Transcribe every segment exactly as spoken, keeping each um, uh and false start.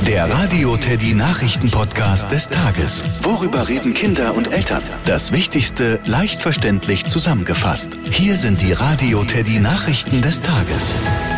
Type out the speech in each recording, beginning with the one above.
Der Radio Teddy Nachrichten-Podcast des Tages. Worüber reden Kinder und Eltern? Das Wichtigste leicht verständlich zusammengefasst. Hier sind die Radio Teddy Nachrichten des Tages.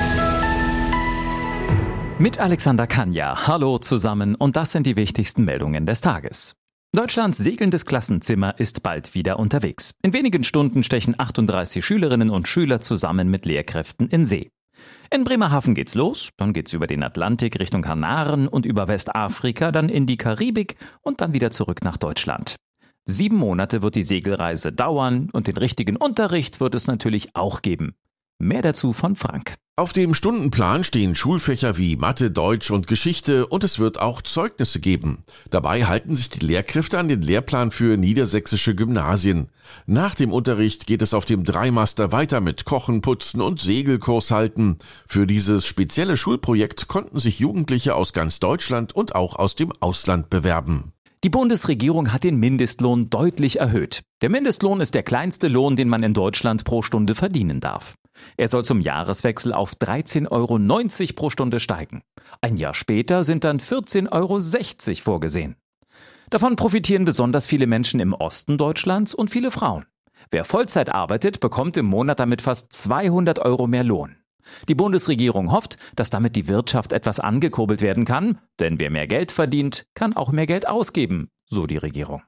Mit Alexander Kanja. Hallo zusammen und das sind die wichtigsten Meldungen des Tages. Deutschlands segelndes Klassenzimmer ist bald wieder unterwegs. In wenigen Stunden stechen achtunddreißig Schülerinnen und Schüler zusammen mit Lehrkräften in See. In Bremerhaven geht's los, dann geht's über den Atlantik Richtung Kanaren und über Westafrika, dann in die Karibik und dann wieder zurück nach Deutschland. Sieben Monate wird die Segelreise dauern und den richtigen Unterricht wird es natürlich auch geben. Mehr dazu von Frank. Auf dem Stundenplan stehen Schulfächer wie Mathe, Deutsch und Geschichte und es wird auch Zeugnisse geben. Dabei halten sich die Lehrkräfte an den Lehrplan für niedersächsische Gymnasien. Nach dem Unterricht geht es auf dem Dreimaster weiter mit Kochen, Putzen und Segelkurs halten. Für dieses spezielle Schulprojekt konnten sich Jugendliche aus ganz Deutschland und auch aus dem Ausland bewerben. Die Bundesregierung hat den Mindestlohn deutlich erhöht. Der Mindestlohn ist der kleinste Lohn, den man in Deutschland pro Stunde verdienen darf. Er soll zum Jahreswechsel auf dreizehn Euro neunzig pro Stunde steigen. Ein Jahr später sind dann vierzehn Euro sechzig vorgesehen. Davon profitieren besonders viele Menschen im Osten Deutschlands und viele Frauen. Wer Vollzeit arbeitet, bekommt im Monat damit fast zweihundert Euro mehr Lohn. Die Bundesregierung hofft, dass damit die Wirtschaft etwas angekurbelt werden kann, denn wer mehr Geld verdient, kann auch mehr Geld ausgeben, so die Regierung.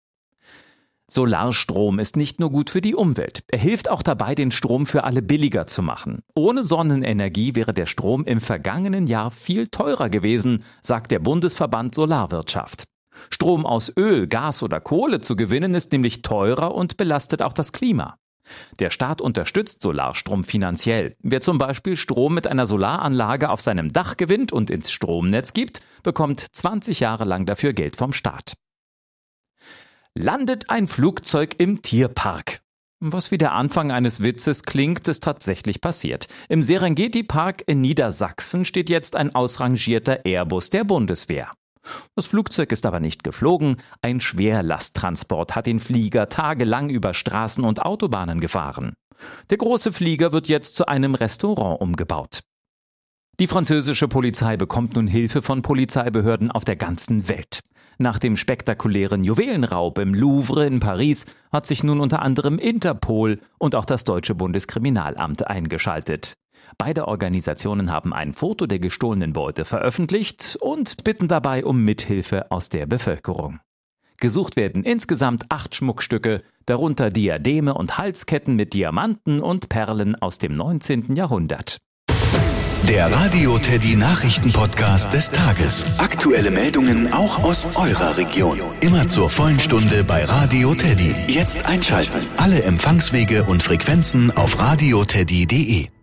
Solarstrom ist nicht nur gut für die Umwelt, er hilft auch dabei, den Strom für alle billiger zu machen. Ohne Sonnenenergie wäre der Strom im vergangenen Jahr viel teurer gewesen, sagt der Bundesverband Solarwirtschaft. Strom aus Öl, Gas oder Kohle zu gewinnen ist nämlich teurer und belastet auch das Klima. Der Staat unterstützt Solarstrom finanziell. Wer zum Beispiel Strom mit einer Solaranlage auf seinem Dach gewinnt und ins Stromnetz gibt, bekommt zwanzig Jahre lang dafür Geld vom Staat. Landet ein Flugzeug im Tierpark. Was wie der Anfang eines Witzes klingt, ist tatsächlich passiert. Im Serengeti-Park in Niedersachsen steht jetzt ein ausrangierter Airbus der Bundeswehr. Das Flugzeug ist aber nicht geflogen, ein Schwerlasttransport hat den Flieger tagelang über Straßen und Autobahnen gefahren. Der große Flieger wird jetzt zu einem Restaurant umgebaut. Die französische Polizei bekommt nun Hilfe von Polizeibehörden auf der ganzen Welt. Nach dem spektakulären Juwelenraub im Louvre in Paris hat sich nun unter anderem Interpol und auch das deutsche Bundeskriminalamt eingeschaltet. Beide Organisationen haben ein Foto der gestohlenen Beute veröffentlicht und bitten dabei um Mithilfe aus der Bevölkerung. Gesucht werden insgesamt acht Schmuckstücke, darunter Diademe und Halsketten mit Diamanten und Perlen aus dem neunzehnten Jahrhundert. Der Radio Teddy Nachrichten-Podcast des Tages. Aktuelle Meldungen auch aus eurer Region. Immer zur vollen Stunde bei Radio Teddy. Jetzt einschalten. Alle Empfangswege und Frequenzen auf radioteddy punkt de.